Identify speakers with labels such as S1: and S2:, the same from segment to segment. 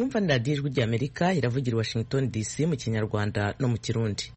S1: murumva ni radiyo ijwi ry'Amerika iravugira i Washington DC mu Kinyarwanda no mu Kirundi.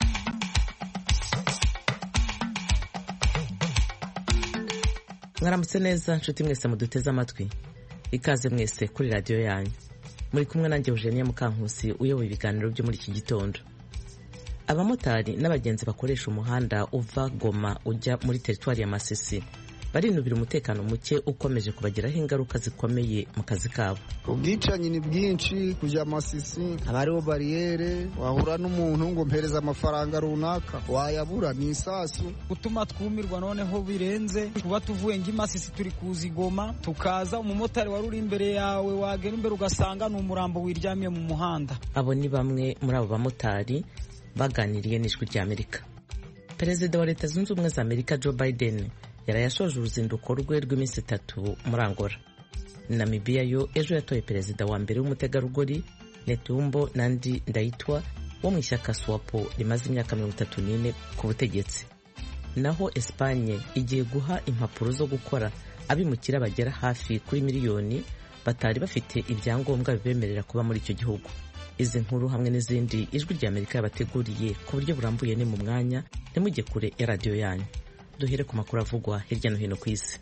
S1: Mwaramutse neza nshuti mwese muduteze amatwi, ikaze mwese kuri radiyo yanyu. Muri kumwe nanjye Eugenia Mukankusi uyoboye ibiganiro byo muri iki gitondo. Abamotari n'abagenzi bakoresha umuhanda uva Goma ujya muri teritwari ya Masisi barinubira umutekano muke ukomeje kubagiraho ingaruka zikomeye mu kazi kabo.
S2: Ubwicanyi ni bwinshi kujya Masisi, hariho bariyere, wahura n'umuntu ngo mpereza amafaranga runaka wayabura ni isasu.
S3: Gutuma twumirwa noneho birenze, kuba tuvuye ngi Masisi turi kuza Goma tukaza umumotari wari uri imbere yawe wagera imbere ugasanga ni umurambo wiryamiye mu muhanda.
S1: Abo ni bamwe muri abo bamotari baganiriye n'Ijwi ry'Amerika. Perezida wa Leta Zunze Ubumwe za Amerika Joe Biden yarayashoje uruzinduko rwe rw'iminsi 3 muri Angola. Namibia yo ejo yatoye perezida wa mbere w'umutegarugori Netumbo Nandi Ndaitwa wo mu ishyaka SWAPO rimaze imyaka 34 ku butegetsi. Naho Espagne igiye guha impapuro zo gukora abimukira bagera hafi kuri miliyoni batari bafite ibyangombwa bibemerera kuba muri icyo gihugu. Izi nkuru hamwe n'izindi Ijwi ry'Amerika yabateguriye ku buryo burambuye ni mu mwanya, ntimujye kure ya radiyo yanyu. Duhere ku makuru avugwa hirya no hino ku isi.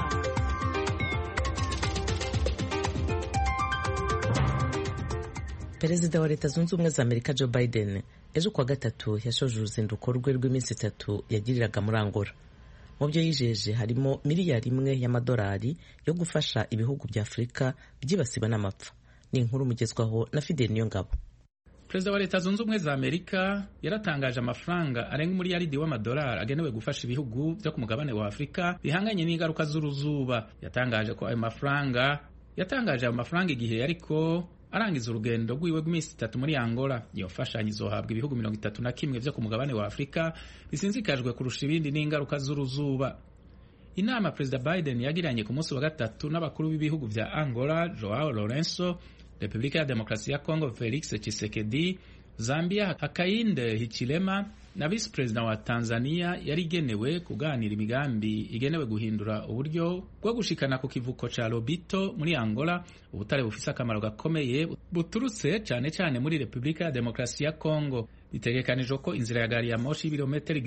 S1: Perezida wa Leta Zunze Ubumwe za Amerika Joe Biden ejo kuwa gatatu yashoje uruzinduko rwe rw'iminsi 3 yagiriraga muri Angola. Mu byo yijeje harimo miliyari 1 y'amadolari yo gufasha ibihugu bya Afurika byibasiwe n'amapfa. Ni inkuru mugezwaho na Fidel Niyongabo.
S4: Perezida wa Leta Zunze Ubumwe za Amerika yaratangaje amafaranga arenga miliyari w'amadolari agenewe gufasha ibihugu byo ku mugabane wa Afurika bihanganye n'ingaruka z'uruzuba. Yatangaje ayo mafaranga igihe yariko arangiza urugendo rw'iwe rw'iminsi 3 muri Angola. Iyo mfashanyo izohabwa ibihugu 31 byo ku mugabane wa Afurika bisinzikajwe kurusha ibindi n'ingaruka z'uruzuba. Inama Perezida Biden yagiranye ku munsi wa gatatu n'abakuru b'ibihugu vya Angola Joao Lourenço, Repubulika ya Demokarasi ya Kongo Felix Tshisekedi, Zambia Hakainde Hichilema na Vice President wa Tanzania yari igenewe kuganira imigambi igenewe guhindura uburyo bwo gushikana ku kivuko ca Lobito muri Angola, ubutare bufise akamaro gakomeye buturutse cyane muri Repubulika ya Demokarasi ya Kongo. Bitegekanijwe ko inzira ya gari ya moshi y'ibirometero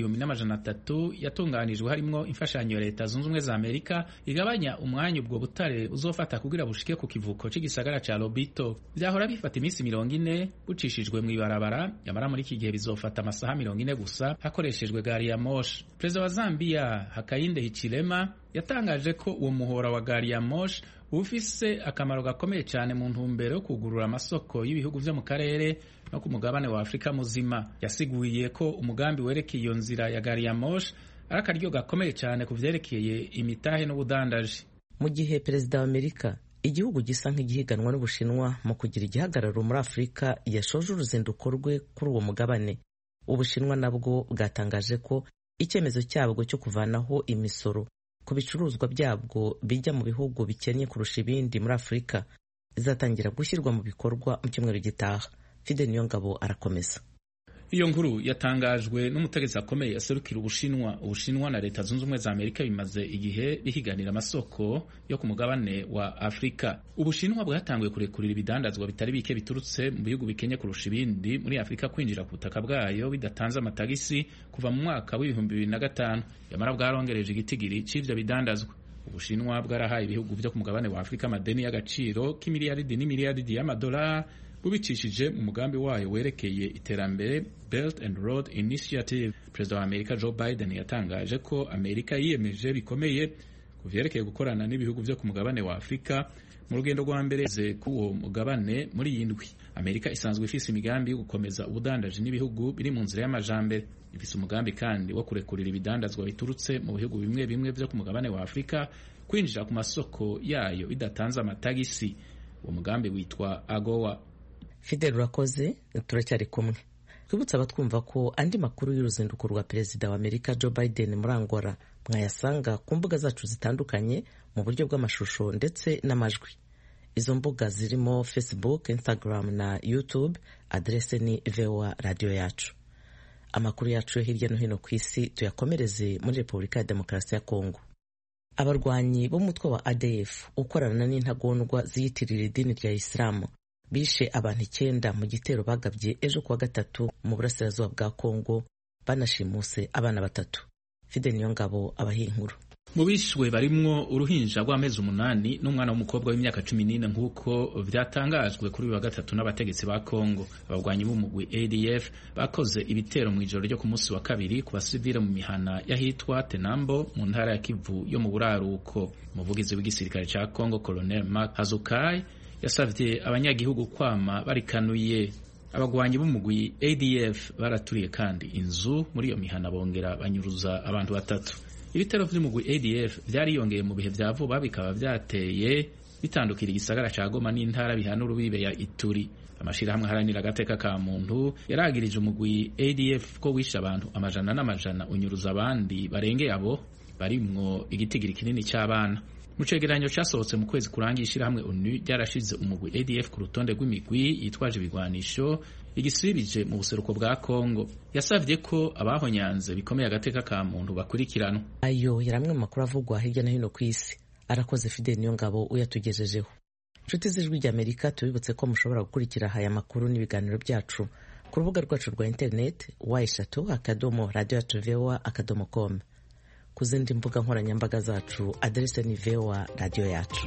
S4: 1300 yatunganijwe harimwo imfashanyo ya Leta Zunze Ubumwe za Amerika igabanya umwanya ubwo butare uzofata kugira bushike ku kivuko c'igisagara ca Lobito. Byahora bifata iminsi 40 bucishijwe mu ibarabara, yamara muri iki gihe bizofata amasaha 40 gusa hakoreshejwe gari ya moshi. Perezida wa Zambia Hakainde Hichilema yatangaje ko uwo muhora wa gari ya moshi ufise akamaro gakomeye cyane mu ntumbero yo kugurura amasoko y'ibihugu vyo mu karere no ku mugabane wa Afurika muzima. Yasiguye ko umugambi werekeye iyo nzira ya gari ya moshi ari akaryo gakomeye cyane ku vyerekeye imitahe n'ubudandaji.
S1: Mu gihe perezida wa Amerika, igihugu gisa nk'igihiganwa n'Ubushinwa mu kugira igihagararo muri Afurika, yashoje uruzinduko rwe kuri uwo mugabane. Ubushinwa nabwo bwatangaje ko icyemezo cyabwo cyo kuvanaho imisoro ku bicuruzwa byabwo bijya mu bihugu bikennye kurusha ibindi muri Afurika izatangira gushyirwa mu bikorwa mu cyumweru gitaha. Fidel Niyongabo arakomeza.
S4: Iyo nkuru yatangajwe n'umutegetsi akomeye aserukira Ubushinwa na Leta Zunze Ubumwe za Amerika bimaze igihe bihiganira amasoko yo ku mugabane wa Afurika. Ubushinwa bwatanguye kurekurira ibidandazwa bitari bike biturutse mu bihugu bikenye kurusha ibindi muri Afurika kwinjira ku butaka bwayo bidatanze amatagisi kuva mu mwaka w'2005. Yamara bwarongereje igitigiri c'ivyo bidandazwa. Ubushinwa bwarahaye ibihugu byo ku mugabane wa Afurika amadeni y'agaciro k'imiliyaridi n'imiliyaridi y'amadolari bubicishije mu mugambi wayo werekeye iterambere Belt and Road Initiative. Perezida wa Amerika Joe Biden yatangaje ko Amerika yiyemeje bikomeye ku vyerekeye gukorana n'ibihugu vyo ku mugabane wa Afurika mu rugendo rwa mbere k'uwo mugabane muri iyi ndwi. Amerika isanzwe ifise imigambi yo gukomeza ubudandaji n'ibihugu biri mu nzira y'amajambere. Ifise umugambi kandi wo kurekurira ibidandazwa biturutse mu bihugu bimwe vyo ku mugabane wa Afurika kwinjira ku masoko yayo bidatanze amatagisi. Uwo mugambi witwa AGOA.
S1: Fidel urakoze, turacyari kumwe. Twibutsa abatwumva ko andi makuru y'uruzinduko rwa perezida wa Amerika Joe Biden muri Angola mwayasanga ku mbuga zacu zitandukanye mu buryo bw'amashusho ndetse n'amajwi. Izo mbuga zirimo Facebook, Instagram na YouTube. Adrese ni VOA Radio yacu. Amakuru yacu yo hirya no hino ku isi tuyakomereze muri Repubulika ya Demokarasi ya Kongo. Abarwanyi b'umutwe wa ADF ukorana n'intagondwa ziyitirira idini rya Islam bishe abantu 9 mu gitero bagabye ejo kuwa gatatu mu burasirazuba bwa Kongo, banashimuse abana 3. Fidel Niyongabo abahinkuru.
S4: Mu bishwe barimwo uruhinja rw'amezi 8 n'umwana w'umukobwa w'imyaka 14 nk'uko vyatangajwe kuri uyu wa gatatu n'abategetsi ba Kongo. Abagwanyi b'umugwi ADF bakoze ibitero mu ijoro ryo ku munsi wa kabiri ku basivile mu mihana yahitwa Tenambo mu ntara ya Kivu yo mu buraruko. Umuvugizi w'igisirikare ca Kongo Colonel Mark Hazukai yasavye abanyagihugu kwama barikanuye. Abagwanyi b'umugwi ADF baraturiye kandi inzu muri iyo mihana bongera banyuruza abantu 3. Ibitero vy'umugwi ADF vyariyongeye mu bihe vya vuba, bikaba vyateye bitandukira igisagara ca Goma n'intara bihana urubibe ya Ituri. Amashirahamwe haranira agateka ka muntu yaragirije umugwi ADF ko wisha abantu amajana n'amajana unyuruza abandi barengeye abo barimwo igitigiri kinini c'abana. Mu cegeranyo casohotse mu kwezi kurangira hamwe ONU ryarashize umugwi ADF ku rutonde rw'imigwi yitwaje ibigwanisho igisibije mu buseruko bwa Kongo. Yasavye ko abahonyanze bikomeye agateka ka muntu bakurikirana.
S1: Ayo yaramwe mu makuru avugwa hirya no hino ku isi. Arakoze Fidel Niyongabo uyatugejejeho. Nshuti z'Ijwi ry'Amerika, tubibutse ko mushobora gukurikira aya makuru n'ibiganiro byacu ku rubuga rwacu rwa internet wa3.radio.voa.com. Ku zindi mbuga nkoranyambaga zacu adresse ni VOA radio yacu.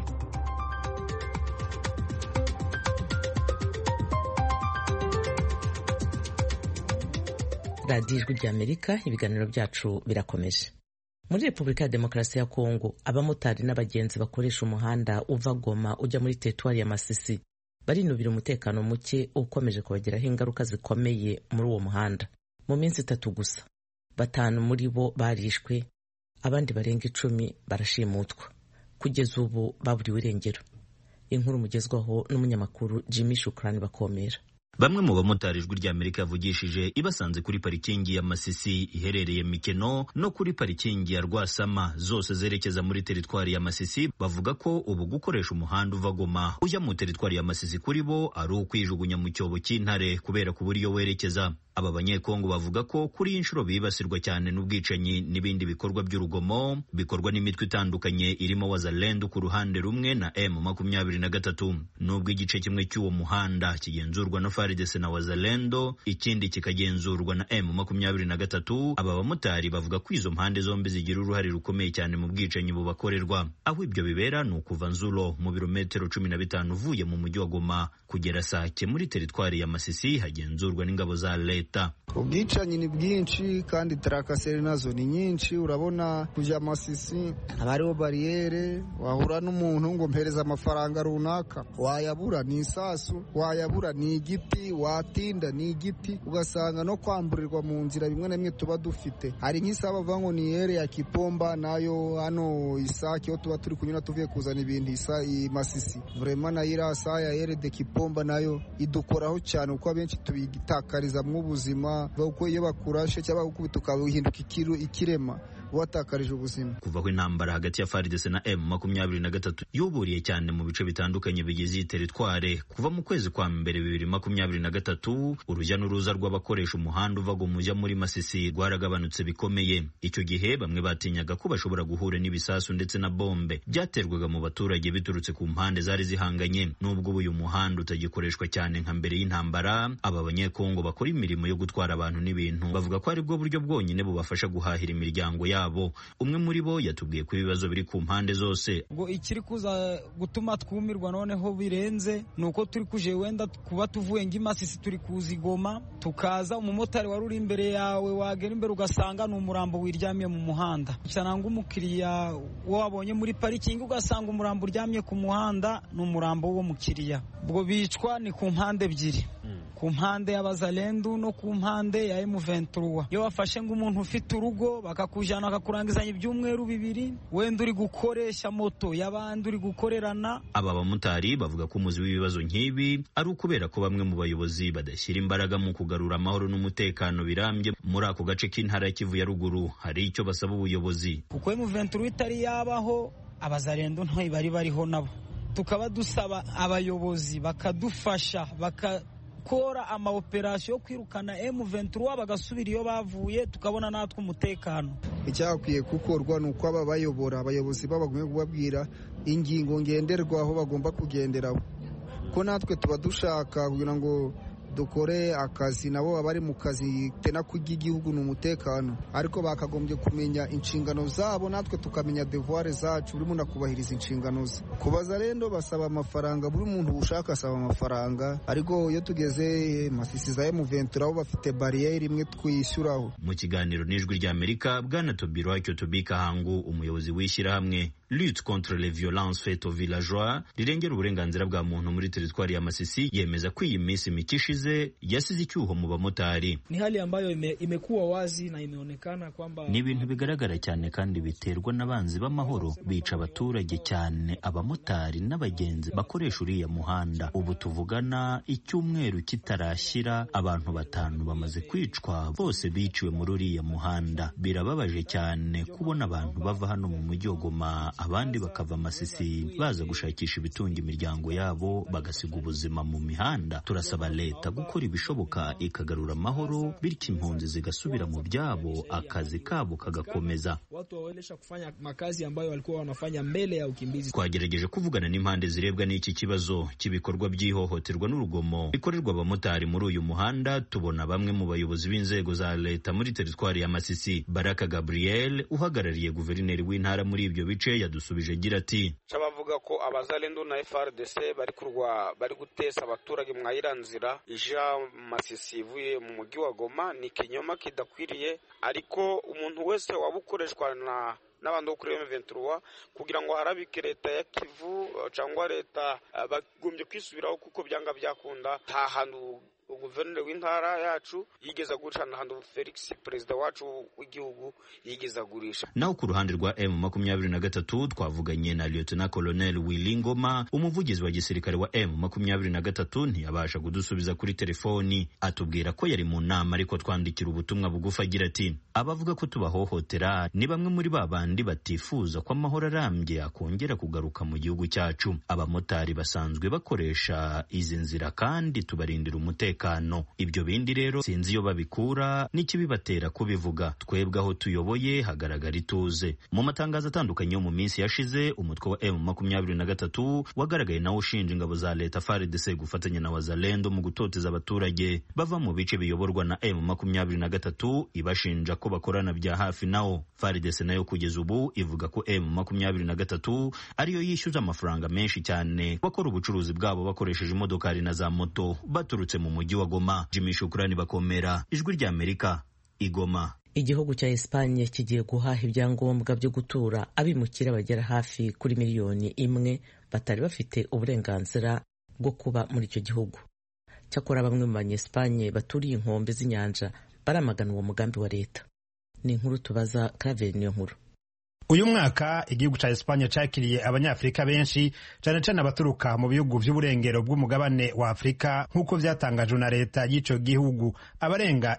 S1: Radio Ijwi ry'Amerika, ibiganiro byacu birakomeje. Muri Repubulika ya Demokarasi ya Kongo, abamotari n'abagenzi bakoresha umuhanda uva Goma ujya muri teritwari ya Masisi barinubira umutekano muke ukomeje kubagiraho ingaruka zikomeye muri uwo muhanda. Mu minsi 3 gusa 5 muri bo barishwe, abandi barenga 10 barashimutwa. Kugeza ubu baburiwe irengero. Inkuru mugezwaho n'umunyamakuru Jimmy Shukrani Bakomera.
S5: Bamwe mu bamotari Ijwi ry'Amerika yavugishije ibasanze kuri parikingi ya Masisi iherereye Mikeno no kuri parikingi ya Rwasama, zose zerekeza muri teritwari ya Masisi, bavuga ko ubu gukoresha umuhanda uva Goma ujya mu teritwari ya Masisi kuri bo ari ukwijugunya mu cyobo cy'intare kubera kubura iyo werekeza. Aba banyekongo bavuga ko kuri inshuro bibasirwa cyane n'ubwicanyi n'ibindi bikorwa by'urugomo bikorwa n'imitwe itandukanye irimo Wazalendo ku ruhande rumwe na M23. Nubwo igice kimwe cy'uwo muhanda kigenzurwa na FARDC na Wazalendo, ikindi kikagenzurwa na M23, aba bamotari bavuga ko izo mpande zombi zigira uruhare rukomeye cyane mu bwicanyi bubakorerwa. Aho ibyo bibera ni ukuva Nzulo mu birometero 15 uvuye mu mujyi wa Goma kugera Sake muri teritwari ya Masisi hagenzurwa n'ingabo za leta.
S2: Ubwicanyi ni bwinshi kandi trakaseri nazo ni nyinshi. Urabona kuja Masisi abariho barriere, wahura n'umuntu ngo mpereza amafaranga runaka, wayabura ni isasu, wayabura ni igiti, watinda ni igiti, ugasanga no kwamburirwa mu nzira bimwe na bimwe tuba dufite. Hari nk'isaba vango ni ere ya Kipomba nayo hano Isake yo tuba turi kunyura tuvuye kuzana ibindi i Masisi. Vraiment na irasa ya ere de Kipomba nayo idukoraho cyane uko abenshi tubigitakariza mu buzima, bako iyo bakurashe cyangwa gukubita ukahinduka ikirema watakarije ubuzima.
S5: Kuvaho intambara hagati ya FARDC na M23 yuburiye cyane mu bice bitandukanye bigize teritware. Kuva mu kwezi kwa mbere 2023 urujya n'uruza rw'abakoresha umuhanda uva Goma ujya muri Masisi rwaragabanutse bikomeye. Icyo gihe bamwe batinyaga ko bashobora guhura n'ibisasu ndetse na bombe byaterwaga mu baturage biturutse ku mpande zari zihanganye. Nubwo uyu muhanda utagikoreshwa cyane nka mbere y'intambara, aba banyekongo bakora imirimo yo gutwara abantu n'ibintu bavuga ko ari bwo buryo bwonyine bubafasha guhahira imiryango yabo. Umwe muri bo yatubwiye ko ibibazo biri ku mpande zose.
S3: Ngo ikiri kuza gutuma twumirwa noneho birenze nuko turi kuje wenda kuba tuvuye ng'Imasisi turi kuzigoma, tukaza umumotari wari uri imbere yawe wagera imbere ugasanga ni umurambo wiryamye mu muhanda. Cyananga umukiriya wabonye muri parikingi ugasanga umurambo uryamye ku muhanda ni umurambo wo mukiriya. Ubwo bicwa ni ku mpande ebyiri, ku mpande y'Abazalendo no ku mpande ya M23. Iyo wafashe ng'umuntu ufite urugo bakakujana bakakurangizanya ibyumweru 2, wenda uri gukoresha moto y'abandi uri gukorerana. Aba
S5: bamotari bavuga ko umuzi w'ibibazo nk'ibi ari ukubera ko bamwe mu bayobozi badashyira imbaraga mu kugarura amahoro n'umutekano birambye muri ako gace k'intara ya Kivu ya ruguru. Hari icyo basaba ubuyobozi.
S3: Kuko M23 itari yabaho, Abazalendo ntoyi bariho nabo. Tukaba dusaba abayobozi bakadufasha bakakora ama operation yo kwirukana M23 bagasubira iyo bavuye, tukabona natwe umutekano.
S2: Icyakwiye gukorwa nuko aba bayobora abayobozi babagumye kubabwira ingingo ngenderwaho bagomba kugenderaho, ko natwe tuba dushaka kugira ngo dukore akazi, nabo abari mu kazi tena k'igihugu ni umutekano, ariko bakagombye kumenya inshingano zabo, natwe tukamenya devoir zacu, buri muntu akubahiriza inshingano ze. Kubaza rero basaba amafaranga, buri muntu ushaka asaba amafaranga, ariko iyo tugeze Masisi za M23 aho bafite barriere imwe twishyuraho.
S5: Mu kiganiro n'Ijwi ry'Amerika, Bwana Tobirwacyo Tobika Hangu, umuyobozi w'ishyirahamwe Lutte contre les violences faites aux villageois rirengera uburenganzira bwa muntu muri teritwari ya Masisi, yemeza ko iyi minsi mike ishize yasize icyuho mu bamotari.
S6: Ni hali ambayo imekuwa wazi na imeonekana kwamba
S5: ni ibintu bigaragara cyane kandi biterwa n'abanzi b'amahoro bica abaturage cyane abamotari n'abagenzi bakoresha uriya muhanda. Ubu tuvugana icyumweru kitarashyira abantu 5 bamaze kwicwa, bose biciwe muri uriya muhanda. Birababaje cyane kubona abantu bava hano mu mujyi wa Goma, abandi bakava Masisi baza gushakisha ibitunga imiryango yabo bagasiga ubuzima mu mihanda. Turasaba leta gukora ibishoboka ikagarura amahoro, bityo impunzi zigasubira mu byabo, akazi kabo kagakomeza.
S6: Watu waelesha kufanya makazi ambayo walikuwa wanafanya mbele ya ukimbizi.
S5: Twagerageje kuvugana n'impande zirebwa n'iki kibazo cy'ibikorwa by'ihohoterwa n'urugomo bikorerwa abamotari muri uyu muhanda. Tubona bamwe mu bayobozi b'inzego za leta muri teritwari ya Masisi. Baraka Gabriel uhagarariye guverineri w'intara muri ibyo bice yadusubije agira ati:
S7: "Cabavuga ko abazalendo na FRDC bari gutesa abaturage mwayiranzira ija Masisi ivuye mu mujyi wa Goma, ni kinyoma kidakwiriye, ariko umuntu wese wabukoreshwa n'abantu bo kuri M23 kugira ngo harabike leta ya Kivu cyangwa leta bagombye kwisubiraho, kuko byanga byakunda nta hantu guverineri w'intara yacu yigeza gurisha, na hantu Felix perezida wacu w'igihugu yigeza gurisha."
S5: Naho ku ruhande rwa M23 twavuganye na Lieutenant Colonel Willy Ngoma, umuvugizi wa gisirikare wa M23, ntiyabasha kudusubiza kuri telefoni. Atubwira ko yari mu nama, ariko twandikira ubutumwa bugufi agira ati: "Abavuga ko tubahohotera ni bamwe muri babandi batifuza ko amahoro arambye akongera kugaruka mu gihugu cyacu. Abamotari basanzwe bakoresha izi nzira kandi tubarindira umutekano. Ibyo bindi rero sinzi iyo babikura n'ikibibatera kubivuga. Twebwe aho tuyoboye hagaragara ituze." Mu matangazo atandukanye yo mu minsi yashize, umutwe wa M23 wagaragaye nawo ushinja ingabo za leta FARDC gufatanya na wazalendo mu gutoteza abaturage bava mu bice biyoborwa na M23, ibashinja ko bakorana bya hafi nawo. FARDC nayo kugeza ubu ivuga ko M23 ariyo yishyuza amafaranga menshi cyane bakora ubucuruzi bwabo bakoresheje imodokari na za moto baturutse mu mujyi wa Goma. Jimmy Shukrani Bakomera, Ijwi ry'Amerika, Igoma.
S1: Igihugu cya Espanye kigiye guhaha ibyangombwa byo gutura abimukira bagera hafi kuri 1 miliyoni batari bafite uburenganzira bwo kuba muri icyo gihugu. Cyakora bamwe mu banyespanye baturiye inkombe z'inyanja baramagana uwo mugambi wa leta. Ni inkuru tubaza Claver Niyonkuru.
S8: Uyu mwaka igihugu ca Espanye cakiriye abanyafrika benshi, cyane cyane abaturuka mu bihugu by'uburengero bw'umugabane wa Afrika, nk'uko vyatangajwe na leta y'ico gihugu. Abarenga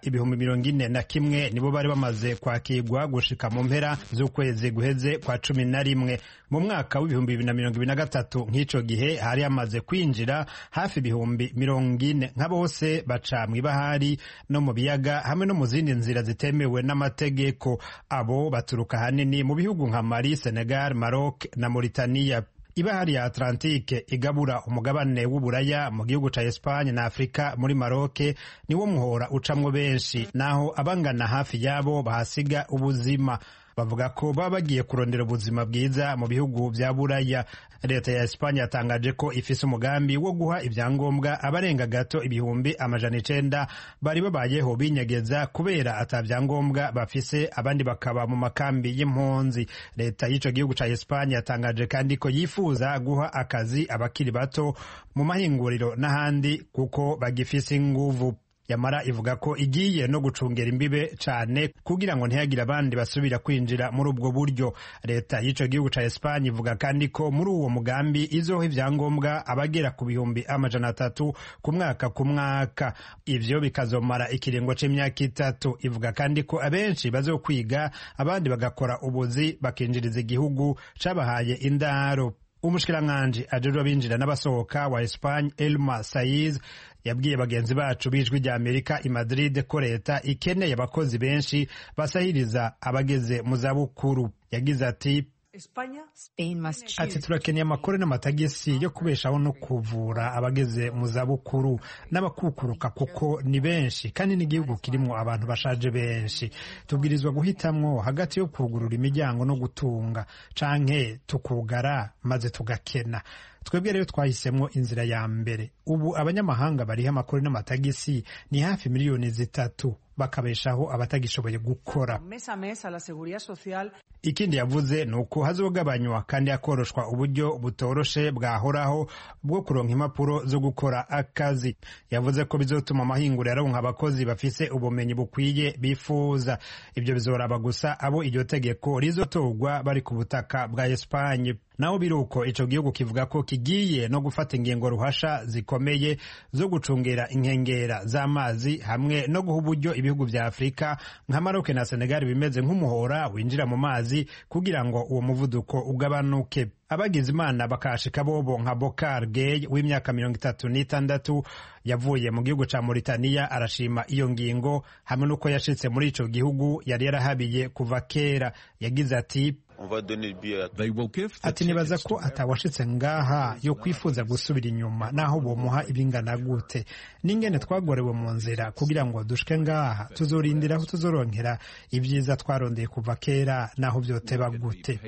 S8: 41,000 nibo bari bamaze kwakirwa gushika mu mpera z'ukwezi guheze kwa 11. Mu mwaka w'2023 nk'ico gihe hari amaze kwinjira hafi 40,000 nka bose baca mw'ibahari no mu biyaga hamwe no mu zindi nzira zitemewe n'amategeko. Abo baturuka hanini mu bihugu nka Mali, Senegal, Maroc na Mauritania. Ibahari ya Atlantique igabura umugabane w'uburaya mu gihugu ca Espagne na Afrika muri Maroc niwo muhora ucamwo benshi, naho abangana hafi yabo bahasiga ubuzima. Bavuga ko baba bagiye kurondera ubuzima bwiza mu bihugu bya Buraya. Leta ya Espanye yatangaje ko ifise umugambi wo guha ibyangombwa abarenga gato 900 bari babayeho binyegeza kubera atabyangombwa bafise, abandi bakaba mu makambi y'impunzi. Leta y'ico gihugu ca Espanye yatangaje kandi ko yifuza guha akazi abakiri bato mu mahinguriro n'ahandi kuko bagifise inguvu. Yamara ivuga ko igiye no gucungera imbibe cyane kugira ngo ntihagire abandi basubira kwinjira muri ubwo buryo. Leta y'ico gihugu ca Espanye ivuga kandi ko muri uwo mugambi izoha ibyangombwa abagera ku 300,000 ku mwaka. Ivyo bikazomara ikiringo c'imyaka 3. Ivuga kandi ko abenshi bazokwiga, abandi bagakora ubuzi bakinjiriza igihugu cabahaye indaro. Umushikiranganji ajejwe abinjira n'abasohoka wa Espanye Elma Saiz yabwiye bagenzi bacu b'Ijwi ry'Amerika i Madrid ko leta ikeneye abakozi benshi basahiriza abageze mu zabukuru. Yagize ati: ati turakeneye amakuru n'amatagisi yo kubeshaho no kuvura abageze mu zabukuru n'abakukuruka kuko ni benshi kandi n'igihugu kirimo abantu bashaje benshi. Tubwirizwa guhitamwo hagati yo kugurura imiryango no gutunga canke tukugara maze tugakena. Twebwe rero twahisemwo inzira ya mbere. Ubu abanyamahanga bariha amakuru n'amatagisi ni hafi miliyoni 3 bakabeshaho abatagishoboye gukora. Ikindi yavuze nuko hazogabanywa kandi akoroshwa uburyo butoroshe bwahoraho bwo kuronka impapuro zo gukora akazi. Yavuze ko bizotuma amahinguriro aronka abakozi bafise ubumenyi bukwiye bifuza. Ibyo bizoraba gusa abo iryo tegeko rizotorwa bari ku butaka bwa Espagne. Naho biruko ico gihugu kivuga ko kigiye no gufata ingingo ruhasha zikomeye zo gucungera inkengera z'amazi hamwe no guha uburyo ibihugu vya Afrika nka Maroc na Senegal bimeze nk'umuhora winjira mu mazi kugira ngo uwo muvuduko ugabanuke. Abagize Imana bakashika bobo nka Bokar Gay w'imyaka 36 yavuye mu gihugu ca Mauritania arashima iyo ngingo hamwe nuko yashitse muri ico gihugu yari yarahabiye kuva kera. Yagize ati nibaza ko atawashitse ngaha yo kwifuza gusubira inyuma naho bomuha ibingana gute. N'ingene twagorewe mu nzira kugira ngo dushike ngaha tuzorindira aho tuzoronkera ibyiza twarondeye kuva kera naho vyoteba gute.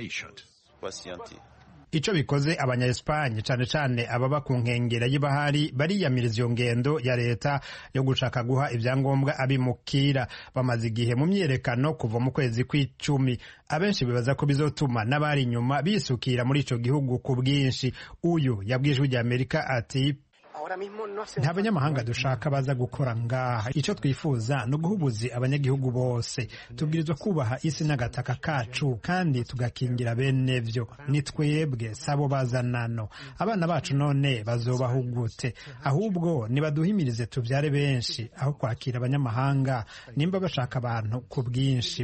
S8: Ico bikoze abanya-Espagne cane cane ababa ku nkengera y'ibahari bariyamiriza iyo ngendo ya leta yo gushaka guha ivyangombwa abimukira. Bamaze igihe mu myerekano kuva mu kwezi kw'icumi. Abenshi bibaza ko bizotuma n'abari inyuma bisukira muri ico gihugu ku bwinshi. Uyu yabwijwe rya Amerika ati nta banyamahanga dushaka baza gukora ngaha. Icyo twifuza no guhubuza abanyagihugu bose. Tubwirizwa kubaha isi n'agataka kacu kandi tugakingira bene vyo. Ni twebwe sabo bazanano. Abana bacu none bazobaho gute? Ahubwo nibaduhimirize tuvyare benshi aho kwakira abanyamahanga nimba bashaka abantu ku bwinshi.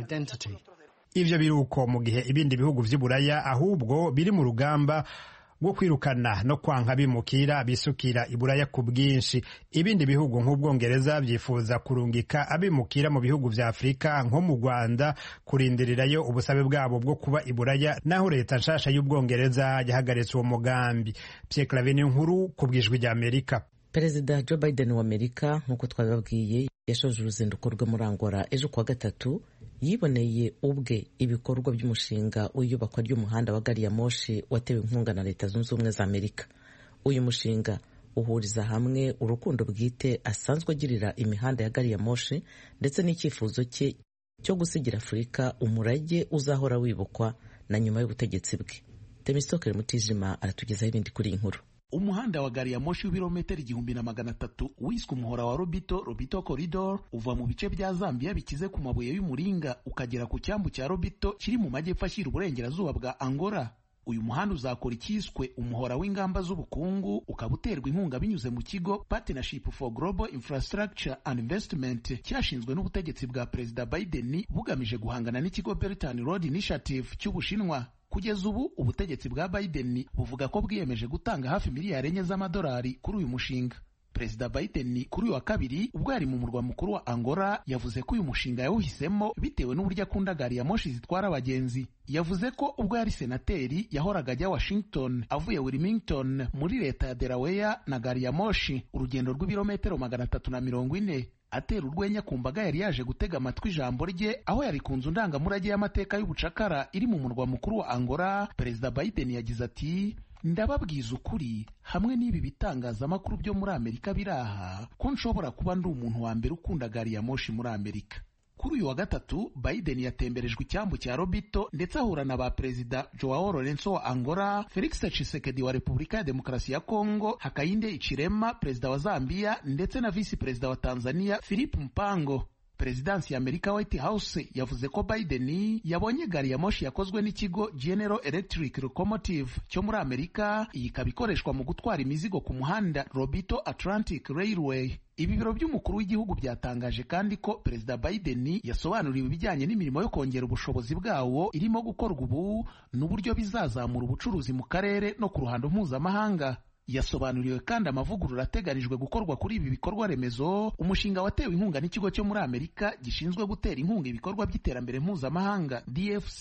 S8: Ivyo biruko mu gihe ibindi bihugu vy'Iburaya ahubwo biri mu rugamba bwo kwirukana no kwanka bimukira bisukira Iburaya ku bwinshi. Ibindi bihugu nk'Ubwongereza byifuza kurungika abimukira mu bihugu vya Afrika nko mu Rwanda kurindirirayo ubusabe bwabo bwo kuba Iburaya, naho leta nshasha y'Ubwongereza yahagaritse uwo mugambi. Pierre Claver Nkuru ku bwijwi rya Amerika.
S1: Perezida Joe Biden wa Amerika nk'uko twababwiye yashoje uruzinduko rwe muri Angola ejo kuwa gatatu. Yiboneye ubwe ibikorwa by'umushinga w'iyubakwa ry'umuhanda wa gari ya moshi watewe inkunga na Leta Zunze Ubumwe za Amerika. Uyu mushinga uhuriza hamwe urukundo bwite asanzwe agirira imihanda ya gari ya moshi ndetse n'icyifuzo cye cyo gusigira Afurika umurage uzahora wibukwa na nyuma y'ubutegetsi bwe. Temistokere Mutijima aratugezaho ibindi kuri iyi nkuru.
S9: Umuhanda wa gari ya moshi w'ibirometero 1300 wiswe umuhora wa Lobito Corridor uva mu bice bya Zambia bikize ku mabuye y'umuringa ukagera ku cyambu cya Lobito kiri mu majyepfo ashyira uburengerazuba bwa Angola. Uyu muhanda uzakora ikiswe umuhora w'ingamba z'ubukungu, ukaba uterwa inkunga binyuze mu kigo Partnership for Global Infrastructure and Investment cyashinzwe n'ubutegetsi bwa Perezida Biden bugamije guhangana n'ikigo Belt and Road Initiative cy'Ubushinwa. Kugeza ubu ubutegetsi bwa Biden buvuga ko bwiyemeje gutanga hafi miliyari 4 z'amadolari kuri uyu mushinga. Perezida Biden kuri uyu wa kabiri ubwo yari mu murwa mukuru wa Angola yavuze ko uyu mushinga yawuhisemo bitewe n'uburyo akunda gari ya moshi zitwara abagenzi. Yavuze ko ubwo yari senateri yahoraga ajya Washington avuye Wilmington muri leta ya Delaware na gari ya moshi urugendo rw'ibirometero 340. Atera urwenya ku mbaga yari yaje gutega amatwi ijambo rye aho yari ku nzu ndangamurage y'amateka y'ubucakara iri mu murwa mukuru wa Angola. Perezida Biden yagize ati, ndababwiza ukuri hamwe n'ibi bitangazamakuru byo muri Amerika biraha ko nshobora kuba ndi umuntu wa mbere ukunda gari ya moshi muri Amerika. Kuri uyu wa gatatu Biden yatemberejwe icyambu cya Lobito ndetse ahura na ba Perezida Joao Lourenço wa Angola, Felix Tshisekedi wa Repubulika ya Demokarasi ya Kongo, Hakainde Hichilema perezida wa Zambia ndetse na visi perezida wa Tanzania Philip Mpango. Perezidansi ya Amerika White House yavuze ko Biden yabonye gari ya moshi yakozwe n'ikigo General Electric Locomotive cyo muri Amerika, iyi ikaba ikoreshwa mu gutwara imizigo ku muhanda Lobito Atlantic Railway. Ibi biro by'umukuru w'igihugu byatangaje kandi ko Perezida Biden yasobanuriwe ibijyanye n'imirimo yo kongera ubushobozi bwawo irimo gukorwa ubu n'uburyo bizazamura ubucuruzi mu karere no ku ruhando mpuzamahanga. Yasobanuriwe kandi amavugurura ateganijwe gukorwa kuri ibi bikorwa remezo, umushinga watewe inkunga n'ikigo cyo muri Amerika gishinzwe gutera inkunga ibikorwa by'iterambere mpuzamahanga DFC.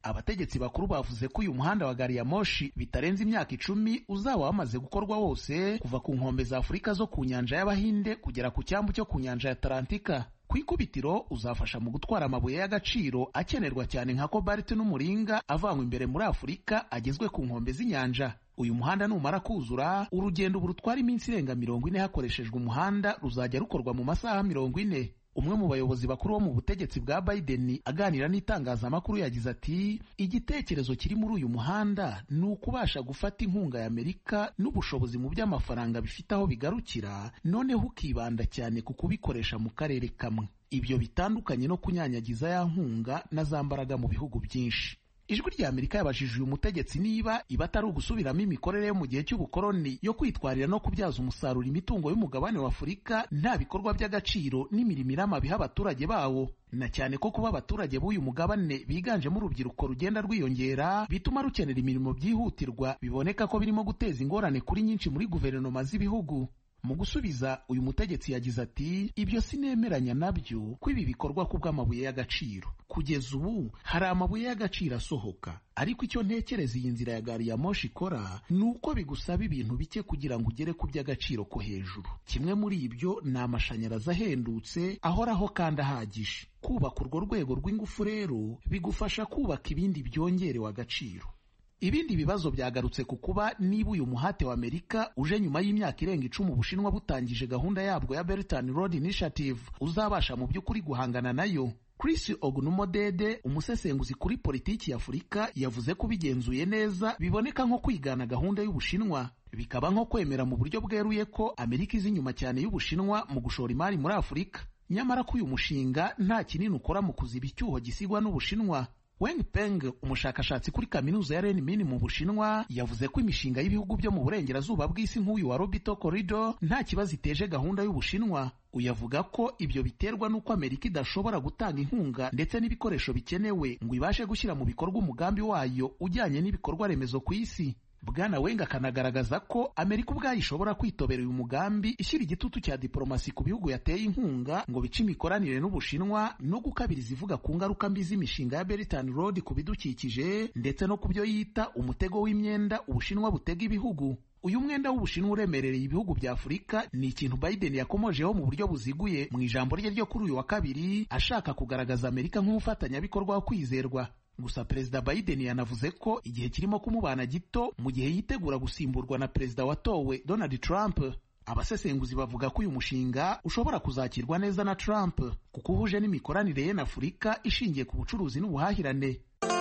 S9: Abategetsi bakuru bavuze ko uyu muhanda wa gari ya moshi bitarenze imyaka 10 uzaba wamaze gukorwa wose kuva ku nkombe za Afurika zo ku nyanja y'Abahinde kugera ku cyambu cyo ku nyanja ya Atlantika. Ku ikubitiro uzafasha mu gutwara amabuye y'agaciro akenerwa cyane nka cobalt n'umuringa avanywe imbere muri Afurika agezwe ku nkombe z'inyanja. Uyu muhanda numara kuzura, urugendo burutwara iminsi irenga 40 hakoreshejwe umuhanda ruzajya rukorwa mu masaha 40. Umwe mu bayobozi bakuru bo mu butegetsi bwa Biden aganira n'itangazamakuru yagize ati, igitekerezo kiri muri uyu muhanda ni ukubasha gufata inkunga ya Amerika n'ubushobozi mu by'amafaranga bifite aho bigarukira, noneho ukibanda cyane ku kubikoresha mu karere kamwe. Ibyo bitandukanye no kunyanyagiza ya nkunga na za mbaraga mu bihugu byinshi. Ijwi rya Amerika yabajije uyu mutegetsi niba atari ugusubiramo imikorere yo mu gihe cy'ubukoloni yo kwitwarira no kubyaza umusaruro imitungo y'umugabane wa Afurika nta bikorwa by'agaciro n'imirimo irama biha abaturage bawo, na cyane ko kuba abaturage b'uyu mugabane biganjemo urubyiruko rugenda rwiyongera bituma rukenera imirimo byihutirwa biboneka ko birimo guteza ingorane kuri nyinshi muri guverinoma z'ibihugu. Mu gusubiza, uyu mutegetsi yagize ati, ibyo sinemeranya nabyo ko ibi bikorwa ku bw'amabuye y'agaciro. Kugeza ubu hari amabuye y'agaciro asohoka, ariko icyo ntekereza iyi nzira ya gari ya moshi ikora ni uko bigusaba ibintu bike kugira ngo ugere ku by'agaciro ko hejuru. Kimwe muri ibyo ni amashanyarazi ahendutse ahoraho kandi ahagije. Kubaka urwo rwego rw'ingufu rero bigufasha kubaka ibindi byongerewe agaciro. Ibindi bibazo byagarutse ku kuba niba uyu muhate wa Amerika uje nyuma y'imyaka irenga 10 Ubushinwa butangije gahunda yabwo ya Belt and Road Initiative uzabasha mu by'ukuri guhangana nayo. Chris Ogunumodede, umusesenguzi kuri politiki ya Afurika, yavuze ko bigenzuye neza biboneka nko kwigana gahunda y'Ubushinwa, bikaba nko kwemera mu buryo bweruye ko Amerika izi nyuma cyane y'Ubushinwa mu gushora imari muri Afurika. Nyamara ko uyu mushinga nta kinini ukora mu kuziba icyuho gisigwa n'Ubushinwa. Wang Peng, umushakashatsi kuri kaminuza ya Renmin mu Bushinwa, yavuze ko imishinga y'ibihugu byo mu burengerazuba bw'isi nk'uyu wa Lobito Corridor nta kibazo iteje gahunda y'Ubushinwa. Uyavuga ko ibyo biterwa n'uko Amerika idashobora gutanga inkunga ndetse n'ibikoresho bikenewe ngo ibashe gushyira mu bikorwa umugambi wayo ujyanye n'ibikorwa remezo ku isi. Bwana Wenga akanagaragaza ko Amerika ubwayo ishobora kwitobera uyu mugambi ishyira igitutu cya diplomasi ku bihugu yateye inkunga ngo bice imikoranire n'Ubushinwa no gukabiriza ivuga ku ngaruka mbi z'imishinga ya Belt and Road ku bidukikije ndetse no kubyo yita umutego w'imyenda Ubushinwa butega ibihugu. Uyu mwenda w'Ubushinwa uremerereye ibihugu bya Afurika ni ikintu Biden yakomojeho mu buryo buziguye mu ijambo rye ryo kuri uyu wa kabiri, ashaka kugaragaza Amerika nk'umufatanyabikorwa wo kwizerwa. Gusa Perezida Biden yanavuze ko igihe kirimo kumubana gito mu gihe yitegura gusimburwa na Perezida watowe Donald Trump. Abasesenguzi bavuga ko uyu mushinga ushobora kuzakirwa neza na Trump kuko uhuje n'imikoranire ye na Afurika ishingiye ku bucuruzi n'ubuhahirane.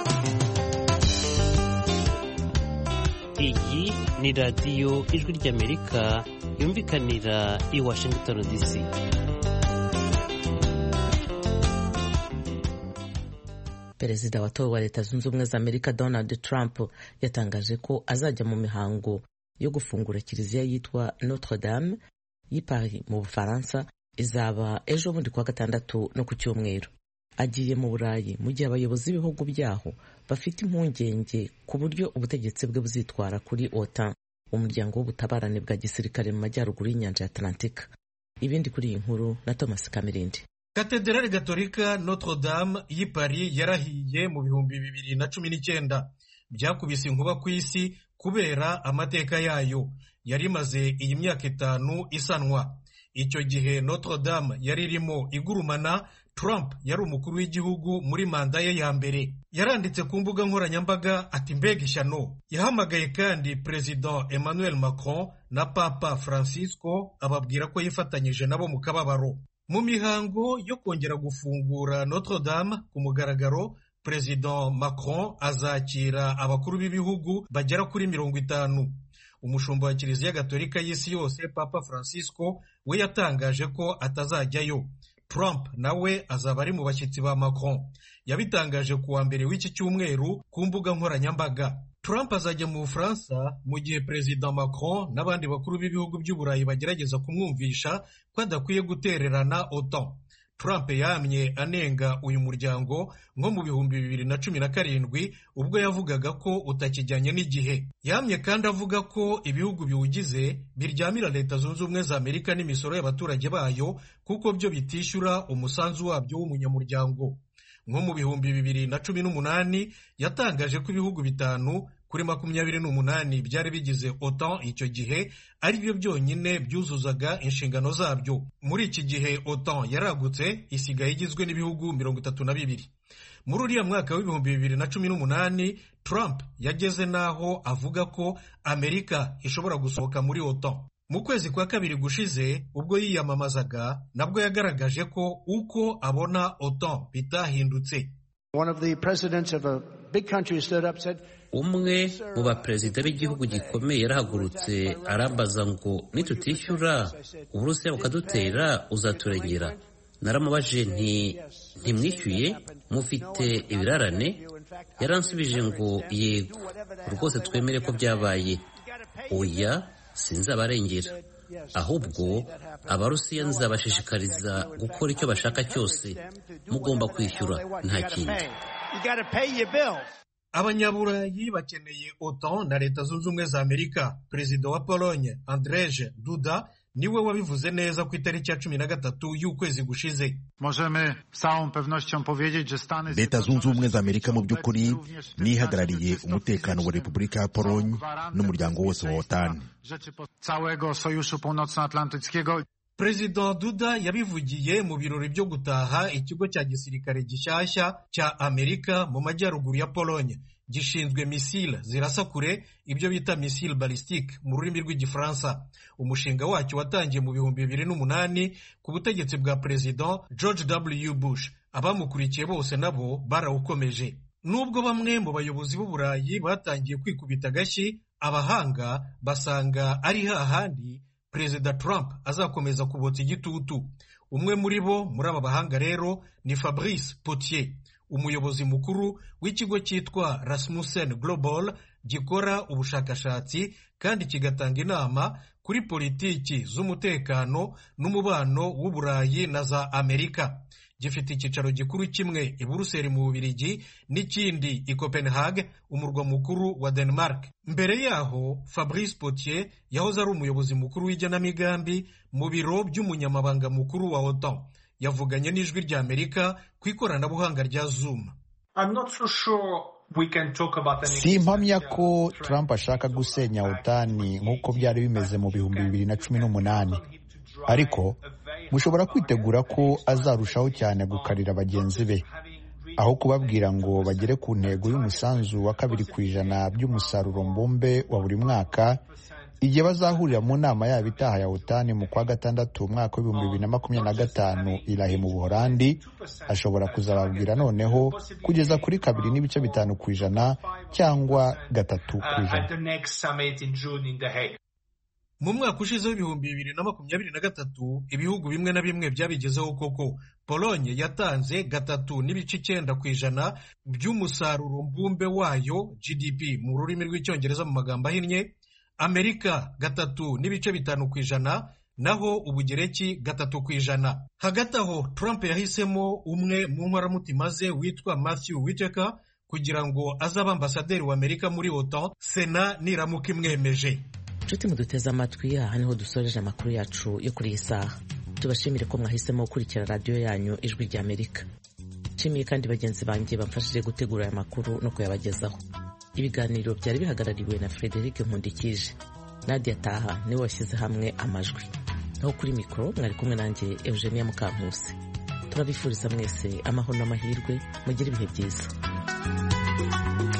S10: Iyi ni radiyo Ijwi ry'Amerika yumvikanira i Washington DC.
S1: Perezida watowe wa Leta Zunze Ubumwe za Amerika Donald Trump yatangaje ko azajya mu mihango yo gufungura kiliziya yitwa Notre Dame y'i Paris mu Bufaransa, izaba ejo bundi kuwa gatandatu no ku cyumweru. Agiye mu Burayi mu gihe abayobozi b'ibihugu byaho bafite impungenge ku buryo ubutegetsi bwe buzitwara kuri OTAN, umuryango w'ubutabarane bwa gisirikare mu majyaruguru y'inyanja ya Atlantika. Ibindi kuri iyi nkuru na Thomas Kamirindi.
S11: Katedrali Gatolika Notre Dame y'i Paris yarahiye mu 2019. Byakubise inkuba ku isi kubera amateka yayo. Yari imaze iyi myaka 5 isanwa. Icyo gihe Notre Dame yari irimo igurumana. Trump yari umukuru w'igihugu muri manda ye ya mbere. Yaranditse ku mbuga nkoranyambaga ati mbega ishyano. Yahamagaye kandi President Emmanuel Macron na Papa Francisco ababwira ko yifatanyije nabo mu kababaro. Mu mihango yo kongera gufungura Notre Dame ku mugaragaro, President Macron azakira abakuru b'ibihugu bagera kuri 50. Umushumba wa Kiliziya Gatolika y'isi yose Papa Francisco we yatangaje ko atazajyayo. Trump nawe azaba ari mu bashyitsi ba Macron. Yabitangaje kuwa mbere w'iki cyumweru ku mbuga nkoranyambaga. Trump azajya mu Bufaransa mu gihe President Macron n'abandi bakuru b'ibihugu by'Uburayi bagerageza kumwumvisha ko adakwiye gutererana OTAN. Trump yamye anenga uyu muryango nko mu 2017 ubwo yavugaga ko utakijyanye n'igihe. Yamye kandi avuga ko ibihugu biwugize biryamira Leta Zunze Ubumwe za Amerika n'imisoro y'abaturage bayo kuko byo bitishyura umusanzu wabyo w'umunyamuryango. nko mu bihumbi 2018 yatangaje ko ibihugu 5 kuri 28 byari bigize OTAN icyo gihe ari byo byonyine byuzuzaga inshingano zabyo. Muri iki gihe OTAN yaragutse isigaye igizwe n'ibihugu 32. Muri uriya mwaka w'ibihumbi 2018 Trump yageze naho avuga ko Amerika ishobora gusohoka muri OTAN. Mu kwezi kwa kabiri gushize ubwo yiyamamazaga nabwo yagaragaje ko uko abona OTAN bitahindutse.
S10: Umwe mu baperezida b'igihugu gikomeye yarahagurutse arambaza ngo nitutishyura Uburusiya bukadutera uzaturengera. Naramubajije ntimwishyuye mufite ibirarane? Yaransubije ngo yego rwose twemere ko byabaye. Oya sinzabarengera, ahubwo Abarusiya nzabashishikariza gukora icyo bashaka cyose. Mugomba kwishyura nta kindi.
S11: Abanyaburayi bakeneye OTAN na Leta Zunze Ubumwe za Amerika. Perezida wa Pologne Andrzej Duda niwe wabivuze neza ku itariki ya 13 y'ukwezi gushize.
S12: Leta Zunze Ubumwe za Amerika mu by'ukuri nihagarariye umutekano wa Repubulika ya Pologne n'umuryango wose wa OTAN.
S11: Perezida Duda yabivugiye mu birori byo gutaha ikigo cya gisirikare gishyashya cya Amerika mu majyaruguru ya Pologne gishinzwe misile zirasa kure, ibyo bita misile balistique mu rurimi rw'igifaransa. Umushinga wacyo watangiye mu bihumbi 2008 ku butegetsi bwa Perezida George W. Bush. Abamukurikiye bose nabo barawukomeje. Nubwo bamwe mu bayobozi b'Uburayi batangiye kwikubita agashyi, abahanga basanga ari hahandi Perezida Trump azakomeza kubotsa igitutu. Umwe muri bo muri aba bahanga rero ni Fabrice Potier, umuyobozi mukuru w'ikigo cyitwa Rasmussen Global gikora ubushakashatsi kandi kigatanga inama kuri politiki z'umutekano n'umubano w'Uburayi na za Amerika. Gifite icyicaro gikuru kimwe i Buruseli mu Bubiligi n'ikindi i Copenhagen, umurwa mukuru wa Denmark. Mbere yaho Fabrice Potier yahoze ari umuyobozi mukuru w'igenamigambi mu biro by'umunyamabanga mukuru wa OTAN. Yavuganye n'ijwi rya Amerika ku ikoranabuhanga rya Zoom.
S13: Simpamya ko Trump ashaka gusenya OTAN nk'uko byari bimeze mu bihumbi 2018, ariko mushobora kwitegura ko azarushaho cyane gukarira bagenzi be, aho kubabwira ngo bagere ku ntego y'umusanzu wa 2% by'umusaruro mbumbe wa buri mwaka. Igihe bazahurira mu nama yabo itaha ya OTAN mu kwa gatandatu umwaka w'2025 irahe mu Buholandi, ashobora kuzababwira noneho kugeza kuri 2.5% cyangwa 3%.
S11: Mu mwaka ushize w'ibihumbi 2023 ibihugu bimwe na bimwe byabigezeho koko. Pologne yatanze 3.9% by'umusaruro mbumbe wayo GDP mu rurimi rw'icyongereza mu magambo ahinnye. Amerika 3.5%, naho Ubugereki 3%. Hagati aho Trump yahisemo umwe mu nkoramutima ze witwa Matthew Whitaker kugira ngo azabe ambasaderi wa Amerika muri OTAN, Sena niramuka imwemeje.
S1: Nshuti muduteze amatwi, aha niho dusoreje amakuru yacu yo kuri iyi saha. Tubashimire ko mwahisemo gukurikira radiyo yanyu Ijwi rya Amerika. Nshimiye kandi bagenzi banjye bamfashije gutegura aya makuru no kuyabagezaho. Ibiganiro byari bihagarariwe na Frederic Nkundikije. Nadia Taha niwe washyize hamwe amajwi. Naho kuri mikoro mwari kumwe nanjye Eugenia Mukankusi. Turabifuriza mwese amahoro n'amahirwe, mugire ibihe byiza.